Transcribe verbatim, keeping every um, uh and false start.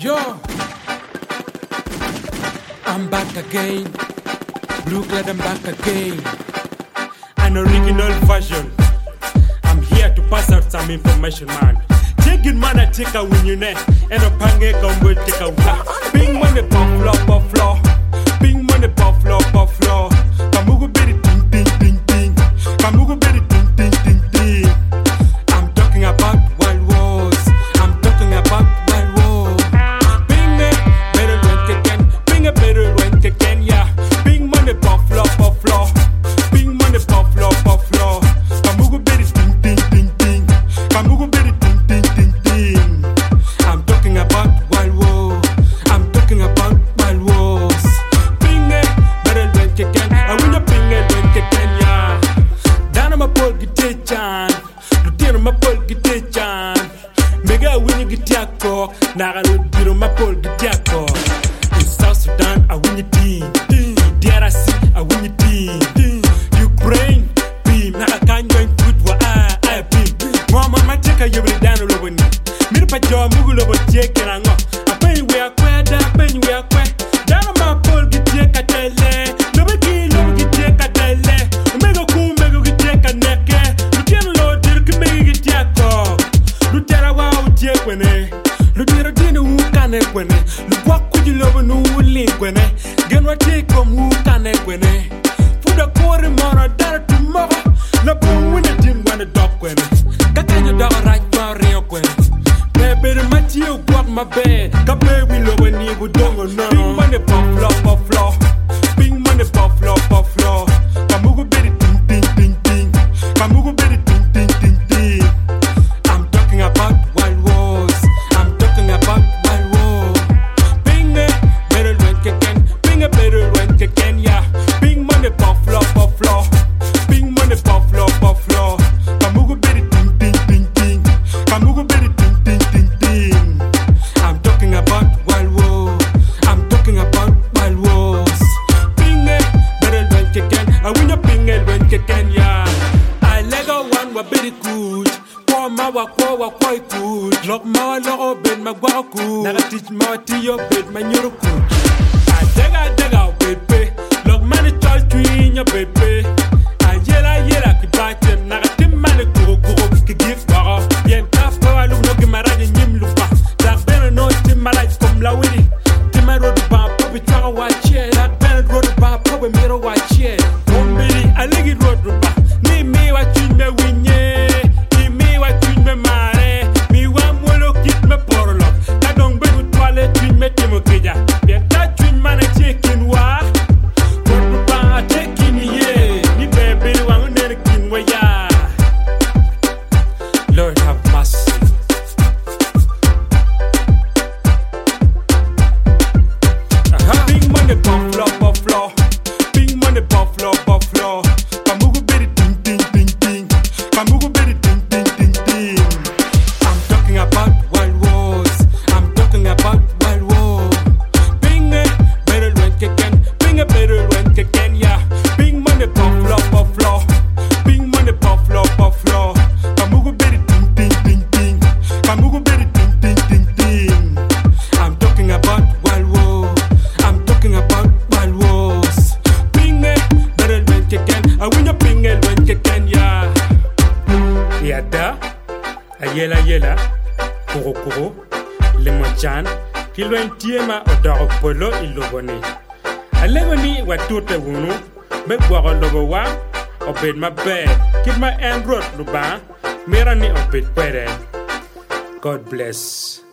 Yo, I'm back again. Blue clad, I'm back again. An original version. I'm here to pass out some information, man. Take it, man, I take a win, you know. And a pange come will take a win. Bing money, puff, floor, puff, floor. Bing money, puff, floor, puff, floor. Kamugu bitty, ding, ding, ding, ding. Kamugu bitty, ding, ding, ding, ding. I'm talking about wild wars. I'm talking about wild wars. Bing it, better when you can. Bing it, better when you can, yeah. Bing money, puff, floor, puff, floor. Bing money, puff, floor, puff, floor. Kamugu bitty, ding, ding, ding, ding. Kamugu bitty, ding, ding, ding, ding. I'm talking about wild war. I'm talking about wild wars. Bing it, better when you can. I win a bing it when you can, yeah. Down on my pole, get it, John. Lutin on my pole, get it, John. Mega win you get your cock. Now I look on my pole, get your cock. In South Sudan, I win your team. D R C, I win your team. Ukraine, team. Now I can't join food for I, I beam. Mama, my check, you will down all over me. Mir pa jo mugul over check and I know. I pay we are quite, I pay we are quite. Down on my pole, get check a tele. No big deal, no get check a tele. Mega cool, mega get check a neck. Lieutenant Lord, did you make it check? Lieutenant, wow, check when eh. Lieutenant, who can it when eh. Look what could you love and who will link when eh. Get what take from who can it when eh. For the quarter more, dollar tomorrow. No boom when the team want to dock when eh. That kind of dog right for real when baby, the Matthew walk my bed. Got baby, love when you would don't know. Bing money, puff, floor, puff, floor. Bing money, puff, floor, puff, floor. Kamugu bitty, ding, ding, ding, ding. Kamugu bitty, ding, ding, ding, ding. I'm talking about wild wars. I'm talking about wild wars. Bing it, better when you can. Bing it, better when you can, yeah. Bing money, puff, floor, puff, floor. Bing money, puff, floor, puff, floor. Kamugu bitty, ding, ding, ding, ding. Kamugu bitty, ding, ding, ding, ding. I'm talking about wild war. I'm talking about wild wars. Bing it, better when you can. I win a bing it when you can, yeah. I Lego one wa very good. Kwa ma wa kwa wa quite good. Lock ma logo bed ma gwa good. Naga teach ma ti yo bed ma nyuru good. I dega dega baby. Lock man it all twin your baby. I yela yela ki bache. Naga tim man it go go ki give go. Bien tough power look no ki maraje nyim lupa. Dark better no tim malaj kom la wini. Tim I road ba popi chaga watch it. Dark better road ba popi miro watch it. Bombili I leg it road ba. Ni me watch me winye. Ni me watch me mare. Mi wa molo kit me porlo. Ta dong be with toilet twin me timo keja. Bien ta twin man a chicken wa. Road ba taking ye. Ni baby wa ngene kin wa ya. Lord have mercy. Uh-huh. Big money, puff, floor, puff, floor. Big money, puff, floor, puff, floor. Kamugu bitty, ding, ding, ding, ding. Kamugu bitty, ding, ding, ding, ding. I'm talking about wild wars. I'm talking about wild war. Bing it, better when you can. Bing it, better when you can, yeah. Big money, puff, floor, puff, floor. Big money, puff, floor, puff, floor. Kamugu bitty, ding, ding, ding, ding. Kamugu bitty, ding, ding, ding, ding. I'm talking about wild war. I'm talking about wild wars. Bing it, better when you can. I win a bing it when you can, yeah. Yada, ayela yela, kuro kuro, lemochan, kilo entiema odoro polo ilogone. Alegoni watute wunu, me gwaro logo wa, obed my bed, keep my hand road luba, mirani obed pere. God bless.